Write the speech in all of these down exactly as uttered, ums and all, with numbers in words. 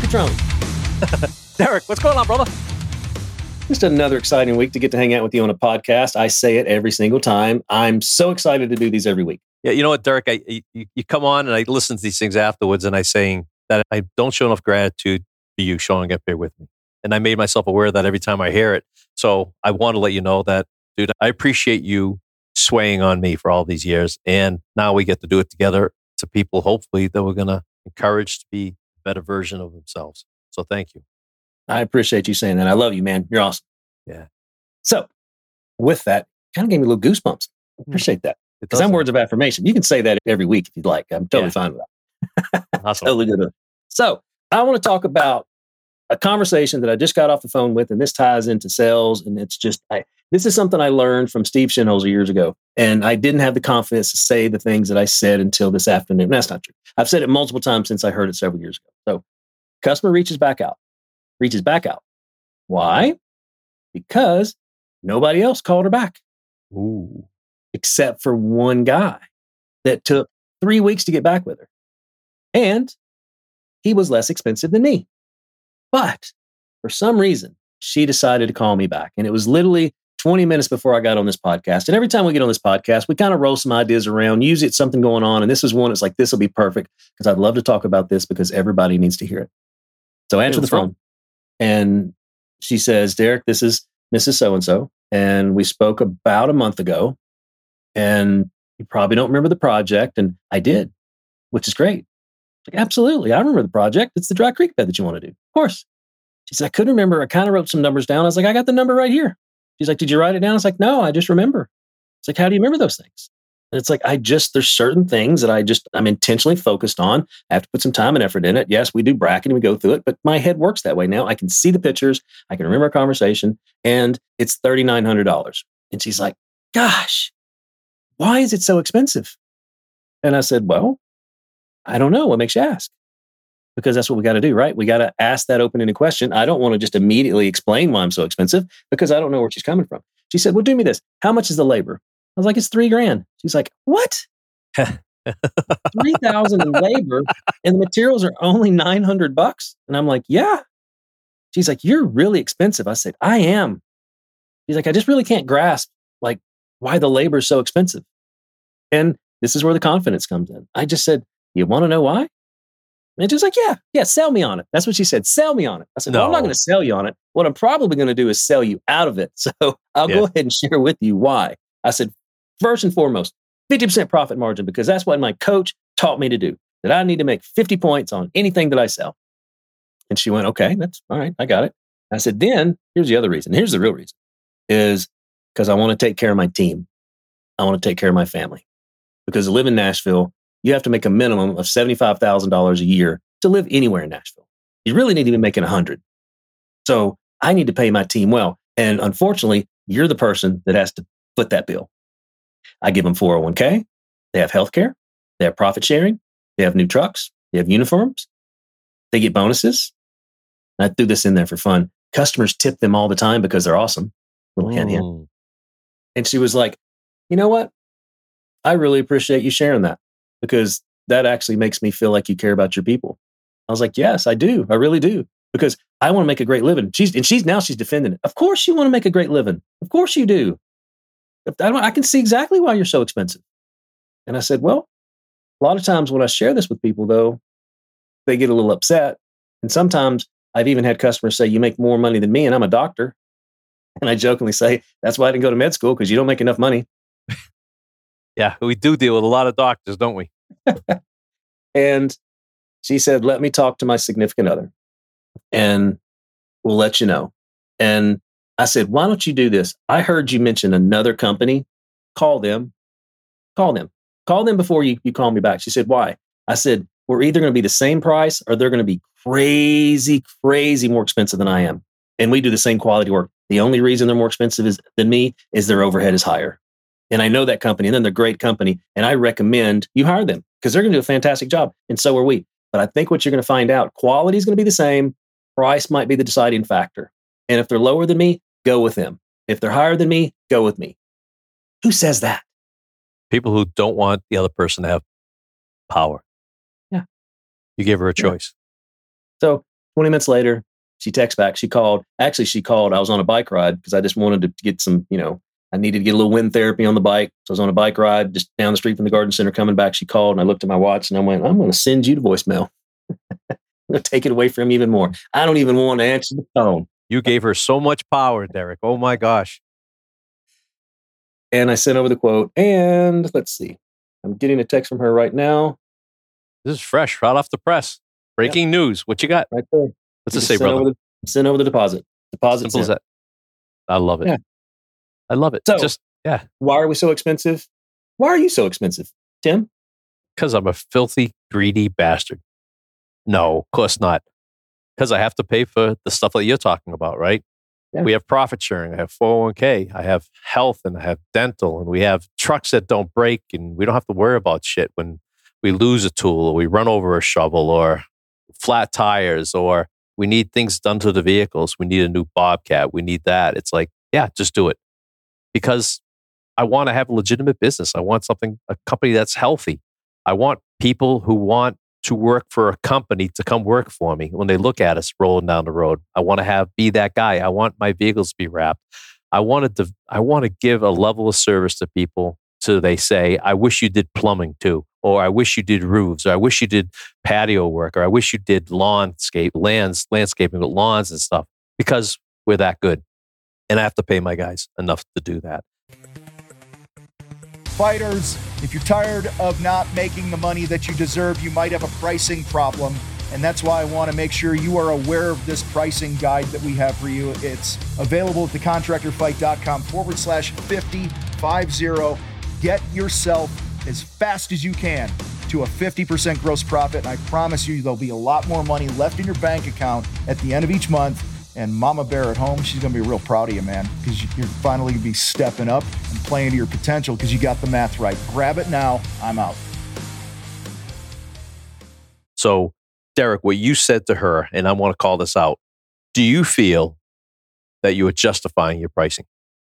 Petrone. Derek, what's going on, brother? Just another exciting week to get to hang out with you on a podcast. I say it every single time. I'm so excited to do these every week. Yeah, you know what, Derek? I, you, you come on and I listen to these things afterwards, and I saying that I don't show enough gratitude for you showing up here with me. And I made myself aware of that every time I hear it. So I want to let you know that, dude, I appreciate you swaying on me for all these years. And now we get to do it together to people, hopefully, that we're going to encourage to be a better version of themselves. So thank you. I appreciate you saying that. I love you, man. You're awesome. Yeah. So with that, kind of gave me a little goosebumps. I appreciate that. Because I'm words of affirmation. You can say that every week if you'd like. I'm totally Yeah. fine with that. Awesome. Totally good. with it. So I want to talk about a conversation that I just got off the phone with, and this ties into sales. And it's just, I, this is something I learned from Steve Shinholzer years ago. And I didn't have the confidence to say the things that I said until this afternoon. That's not true. I've said it multiple times since I heard it several years ago. So customer reaches back out, reaches back out. Why? Because nobody else called her back. Ooh. Except for one guy that took three weeks to get back with her. And he was less expensive than me. But for some reason, she decided to call me back. And it was literally twenty minutes before I got on this podcast. And every time we get on this podcast, we kind of roll some ideas around, use it, something going on. And this is one that's like, this will be perfect because I'd love to talk about this because everybody needs to hear it. So I answer the phone. And she says, Derek, this is Missus So-and-so. And we spoke about a month ago. And you probably don't remember the project. And I did, which is great. Like, absolutely. I remember the project. It's the dry creek bed that you want to do. Of course. She said, I couldn't remember. I kind of wrote some numbers down. I was like, I got the number right here. She's like, did you write it down? I was like, no, I just remember. It's like, how do you remember those things? And it's like, I just, there's certain things that I just, I'm intentionally focused on. I have to put some time and effort in it. Yes, we do bracketing, we go through it, but my head works that way now. I can see the pictures. I can remember a conversation and it's three thousand nine hundred dollars. And she's like, gosh, why is it so expensive? And I said, well, I don't know. What makes you ask? Because that's what we got to do, right? We got to ask that open-ended question. I don't want to just immediately explain why I'm so expensive because I don't know where she's coming from. She said, well, do me this. How much is the labor? I was like, it's three grand. She's like, what? three thousand in labor and the materials are only nine hundred bucks. And I'm like, yeah. She's like, you're really expensive. I said, I am. She's like, I just really can't grasp like why the labor is so expensive. And this is where the confidence comes in. I just said, you want to know why? And she's like, yeah, yeah, sell me on it. That's what she said. Sell me on it. I said, no, well, I'm not going to sell you on it. What I'm probably going to do is sell you out of it. So I'll yeah. go ahead and share with you why. I said, first and foremost, fifty percent profit margin, because that's what my coach taught me to do, that I need to make fifty points on anything that I sell. And she went, okay, that's all right. I got it. I said, then here's the other reason. Here's the real reason is because I want to take care of my team. I want to take care of my family. Because to live in Nashville, you have to make a minimum of seventy-five thousand dollars a year to live anywhere in Nashville. You really need to be making one hundred. So I need to pay my team well. And unfortunately, you're the person that has to foot that bill. I give them four oh one k. They have healthcare. They have profit sharing. They have new trucks. They have uniforms. They get bonuses. And I threw this in there for fun. Customers tip them all the time because they're awesome. Little hint, hint. And she was like, you know what? I really appreciate you sharing that because that actually makes me feel like you care about your people. I was like, yes, I do. I really do. Because I want to make a great living. She's and she's now she's defending it. Of course you want to make a great living. Of course you do. I, don't, I can see exactly why you're so expensive. And I said, well, a lot of times when I share this with people, though, they get a little upset. And sometimes I've even had customers say, you make more money than me and I'm a doctor. And I jokingly say, that's why I didn't go to med school because you don't make enough money. Yeah, we do deal with a lot of doctors, don't we? And she said, let me talk to my significant other and we'll let you know. And I said, why don't you do this? I heard you mention another company. Call them. Call them. Call them before you, you call me back. She said, why? I said, we're either going to be the same price or they're going to be crazy, crazy more expensive than I am. And we do the same quality work. The only reason they're more expensive is, than me is their overhead is higher. And I know that company, and then they're a great company. And I recommend you hire them because they're going to do a fantastic job. And so are we. But I think what you're going to find out, quality is going to be the same. Price might be the deciding factor. And if they're lower than me, go with them. If they're higher than me, go with me. Who says that? People who don't want the other person to have power. Yeah. You gave her a choice. Yeah. So twenty minutes later, she texts back. She called. Actually, she called. I was on a bike ride because I just wanted to get some, you know, I needed to get a little wind therapy on the bike. So I was on a bike ride just down the street from the garden center coming back. She called and I looked at my watch and I went, I'm going to send you the voicemail. I'm going to take it away from you even more. I don't even want to answer the phone. You gave her so much power, Derek. Oh my gosh. And I sent over the quote. And let's see. I'm getting a text from her right now. This is fresh, right off the press. Breaking yep. news. What you got? Right there. What's it say, brother? Over the, send over the deposit. Deposit. Simple as that. I love it. Yeah. I love it. So, just, yeah. Why are we so expensive? Why are you so expensive, Tim? Because I'm a filthy, greedy bastard. No, of course not. Because I have to pay for the stuff that you're talking about, right? Yeah. We have profit sharing. I have four oh one k. I have health and I have dental. And we have trucks that don't break. And we don't have to worry about shit when we lose a tool or we run over a shovel or flat tires or we need things done to the vehicles. We need a new Bobcat. We need that. It's like, yeah, just do it. Because I want to have a legitimate business. I want something, a company that's healthy. I want people who want to work for a company to come work for me when they look at us rolling down the road. I want to have be that guy. I want my vehicles to be wrapped. I wanted to. I want to give a level of service to people so they say, "I wish you did plumbing too," or "I wish you did roofs," or "I wish you did patio work," or "I wish you did landscape lands landscaping with lawns and stuff." Because we're that good, and I have to pay my guys enough to do that. Fighters, if you're tired of not making the money that you deserve, you might have a pricing problem. And that's why I want to make sure you are aware of this pricing guide that we have for you. It's available at thecontractorfight.com forward slash 50, 50. Get yourself as fast as you can to a fifty percent gross profit. And I promise you, there'll be a lot more money left in your bank account at the end of each month. And Mama Bear at home, she's going to be real proud of you, man, because you're finally going to be stepping up and playing to your potential because you got the math right. Grab it now. I'm out. So, Derek, what you said to her, and I want to call this out, do you feel that you were justifying your pricing?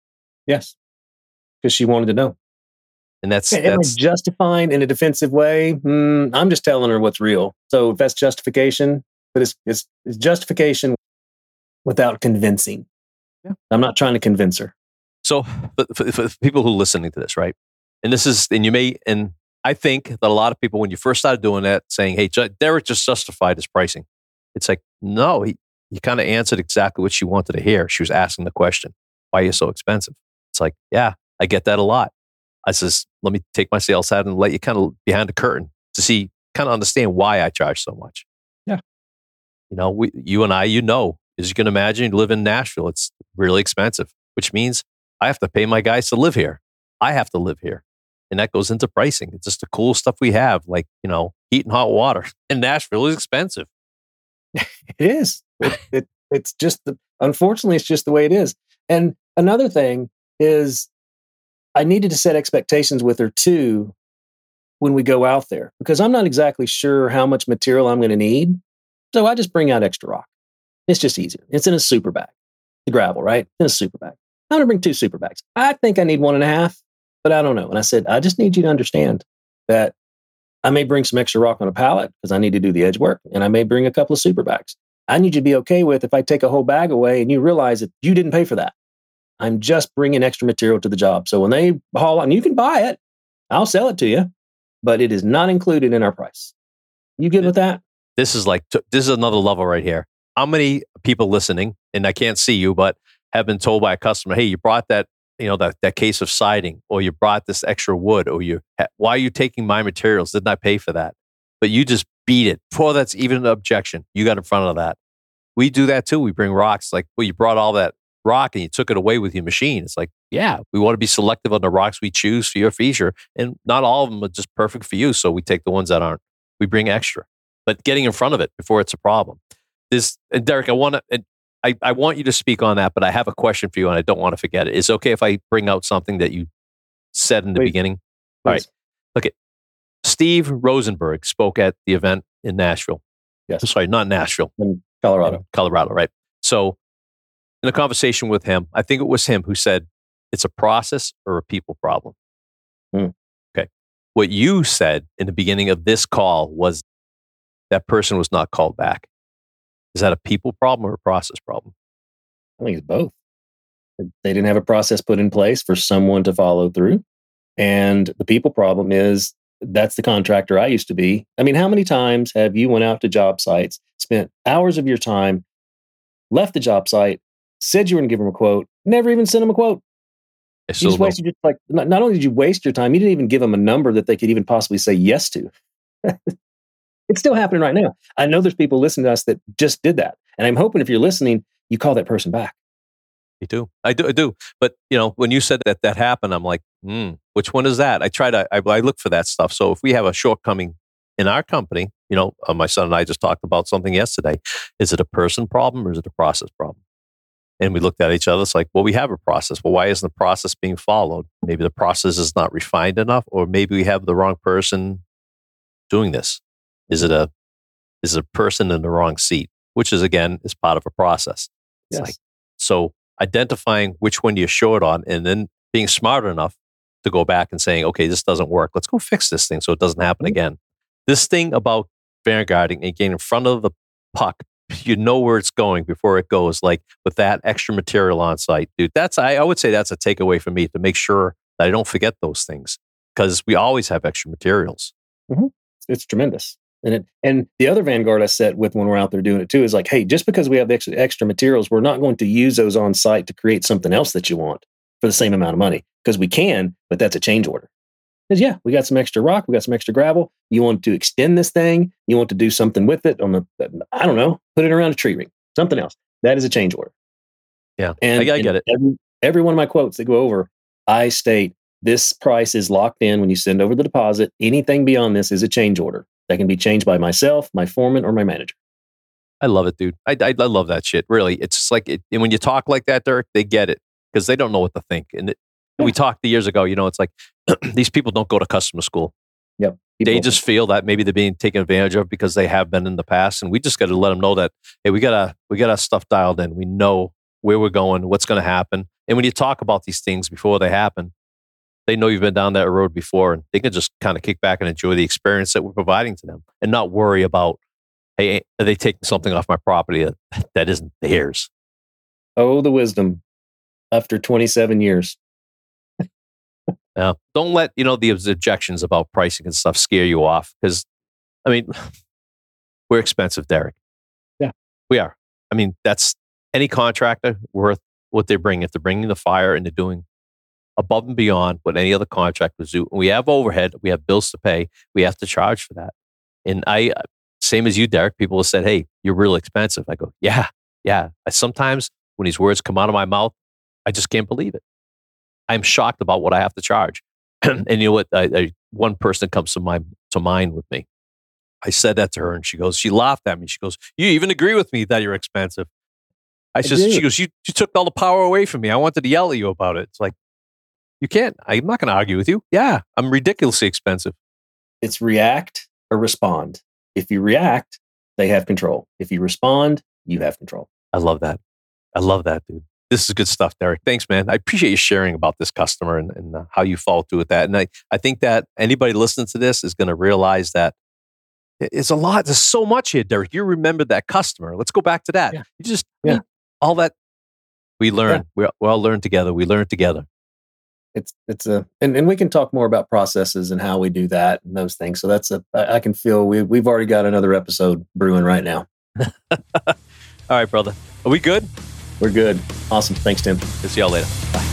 Yes, because she wanted to know. And that's, Am that's I justifying in a defensive way? Mm, I'm just telling her what's real. So if that's justification, but it's, it's, it's justification without convincing. Yeah. I'm not trying to convince her. So for, for, for people who are listening to this, right? And this is, and you may, and I think that a lot of people, when you first started doing that, saying, hey, Derek just justified his pricing. It's like, no, he, he kind of answered exactly what she wanted to hear. She was asking the question, why are you so expensive? It's like, yeah, I get that a lot. I says, let me take my sales hat and let you kind of behind the curtain to see, kind of understand why I charge so much. Yeah. You know, we, you and I, you know, as you can imagine, you live in Nashville. It's really expensive, which means I have to pay my guys to live here. I have to live here. And that goes into pricing. It's just the cool stuff we have, like, you know, heat and hot water. And Nashville is expensive. It is. It, it, it's just, the, unfortunately, it's just the way it is. And another thing is I needed to set expectations with her too when we go out there, because I'm not exactly sure how much material I'm going to need. So I just bring out extra rock. It's just easier. It's in a super bag. The gravel, right? In a super bag. I'm going to bring two super bags. I think I need one and a half, but I don't know. And I said, I just need you to understand that I may bring some extra rock on a pallet because I need to do the edge work. And I may bring a couple of super bags. I need you to be okay with if I take a whole bag away and you realize that you didn't pay for that. I'm just bringing extra material to the job. So when they haul on, you can buy it. I'll sell it to you, but it is not included in our price. You good with that? This is like, this is another level right here. How many people listening, and I can't see you, but have been told by a customer, hey, you brought that, you know, that, that case of siding, or you brought this extra wood, or you, why are you taking my materials? Didn't I pay for that? But you just beat it. Before that's even an objection, you got in front of that. We do that too. We bring rocks like, well, you brought all that rock and you took it away with your machine. It's like, yeah, we want to be selective on the rocks we choose for your feature. And not all of them are just perfect for you. So we take the ones that aren't. We bring extra. But getting in front of it before it's a problem. This, and Derek, I want to, I, I want you to speak on that, but I have a question for you and I don't want to forget it. Is it okay if I bring out something that you said in the Please. beginning? Please. All right. Look at Steve Rosenberg spoke at the event in Nashville. Yes. I'm sorry, not Nashville. In Colorado. In Colorado, right. So in a conversation with him, I think it was him who said, it's a process or a people problem. Hmm. Okay. What you said in the beginning of this call was that person was not called back. Is that a people problem or a process problem? I think it's both. They didn't have a process put in place for someone to follow through. And the people problem is that's the contractor I used to be. I mean, how many times have you went out to job sites, spent hours of your time, left the job site, said you were going to give them a quote, never even sent them a quote? You just wasted your, like, not, not only did you waste your time, you didn't even give them a number that they could even possibly say yes to. It's still happening right now. I know there's people listening to us that just did that. And I'm hoping if you're listening, you call that person back. Me too. I do. I do. But, you know, when you said that that happened, I'm like, hmm, which one is that? I try to, I, I look for that stuff. So if we have a shortcoming in our company, you know, uh, my son and I just talked about something yesterday. Is it a person problem or is it a process problem? And we looked at each other. It's like, well, we have a process. Well, why isn't the process being followed? Maybe the process is not refined enough, or maybe we have the wrong person doing this. Is it a, is it a person in the wrong seat? Which is, again, is part of a process. It's Yes. like, so identifying which one you're short on and then being smart enough to go back and saying, okay, this doesn't work. Let's go fix this thing so it doesn't happen again. This thing about vanguarding and getting in front of the puck, you know where it's going before it goes, like with that extra material on site, dude. That's, I, I would say that's a takeaway for me, to make sure that I don't forget those things, because we always have extra materials. Mm-hmm. It's tremendous. And it, and the other Vanguard I set with when we're out there doing it too is like, hey, just because we have extra, extra materials, we're not going to use those on site to create something else that you want for the same amount of money, because we can, but that's a change order. Because yeah, we got some extra rock, we got some extra gravel. You want to extend this thing, you want to do something with it on the, I don't know, put it around a tree ring, something else. That is a change order. Yeah, and I, I get and it. Every, every one of my quotes that go over, I state this price is locked in when you send over the deposit. Anything beyond this is a change order that can be changed by myself, my foreman, or my manager. I love it, dude. I, I, I love that shit. Really, it's just like it, and when you talk like that, Derek, they get it because they don't know what to think. And it, Yeah. we talked years ago. You know, it's like these people don't go to customer school. Yep. They People- just feel that maybe they're being taken advantage of because they have been in the past, and we just got to let them know that, hey, we got to we got our stuff dialed in. We know where we're going, what's going to happen, and when you talk about these things before they happen, they know you've been down that road before, and they can just kind of kick back and enjoy the experience that we're providing to them, and not worry about, hey, are they taking something off my property that, that isn't theirs? Oh, the wisdom after twenty-seven years. Yeah. Don't let, you know, the objections about pricing and stuff scare you off, because, I mean, we're expensive, Derek. Yeah. We are. I mean, that's any contractor worth what they're bringing. If they're bringing the fire and they're doing above and beyond what any other contractors do. We have overhead, we have bills to pay, we have to charge for that. And I, same as you, Derek, people have said, hey, you're real expensive. I go, yeah, yeah. I, sometimes when these words come out of my mouth, I just can't believe it. I'm shocked about what I have to charge. And you know what? I, I, one person comes to my to mind with me. I said that to her, and she goes, she laughed at me. She goes, you even agree with me that you're expensive. I, I said, she goes, you, you took all the power away from me. I wanted to yell at you about it. It's like, you can't. I'm not going to argue with you. Yeah, I'm ridiculously expensive. It's react or respond. If you react, they have control. If you respond, you have control. I love that. I love that, dude. This is good stuff, Derek. Thanks, man. I appreciate you sharing about this customer and, and uh, how you follow through with that. And I, I think that anybody listening to this is going to realize that it's a lot. There's so much here, Derek. You remember that customer. Let's go back to that. Yeah. You just, Yeah. I mean, all that we learn. Yeah. We, we all learn together. We learn together. It's, it's a, and, and we can talk more about processes and how we do that and those things. So that's a, I, I can feel we, we've already got another episode brewing right now. All right, brother. Are we good? We're good. Awesome. Thanks, Tim. See y'all later. Bye.